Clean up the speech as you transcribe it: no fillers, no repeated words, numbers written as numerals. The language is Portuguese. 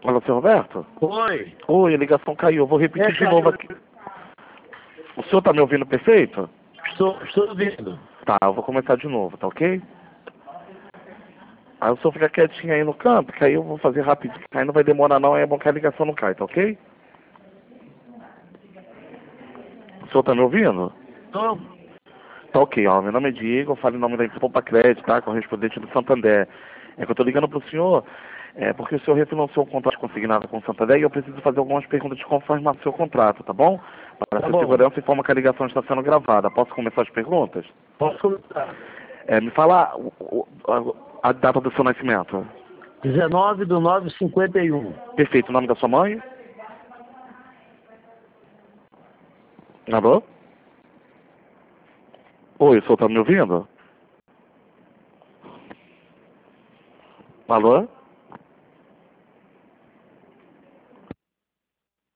Alô, seu Roberto? Oi. Oi, a ligação caiu. Eu vou repetir de novo aqui. O senhor tá me ouvindo perfeito? Estou ouvindo. Tá, eu vou começar de novo, tá ok? Aí o senhor fica quietinho aí no canto, que aí eu vou fazer rapidinho. Aí não vai demorar não, aí é bom que a ligação não cai, tá ok? O senhor tá me ouvindo? Tô. Tá ok, ó. Meu nome é Diego, eu falo em nome da empresa Poupa Crédito, tá? Correspondente do Santander. É que eu tô ligando pro senhor, porque o senhor refinanciou o contrato consignado com o Santander e eu preciso fazer algumas perguntas de confirmar o seu contrato, tá bom? Para Tá sua bom. segurança, informa que a ligação está sendo gravada. Posso começar as perguntas? Posso começar. Me fala a data do seu nascimento. 19/9/51. Perfeito. O nome da sua mãe? Alô? Oi, o senhor tá me ouvindo? Alô?